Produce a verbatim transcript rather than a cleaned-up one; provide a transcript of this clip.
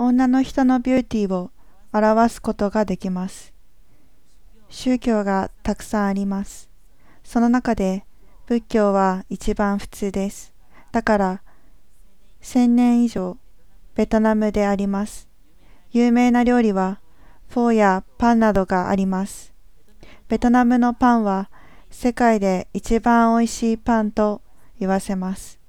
女の人のビューティーを表すことができます。宗教がたくさんあります。その中で仏教は一番普通です。だからせんねん以上ベトナムであります。有名な料理はフォーやパンなどがあります。ベトナムのパンは世界で一番おいしいパンと言わせます。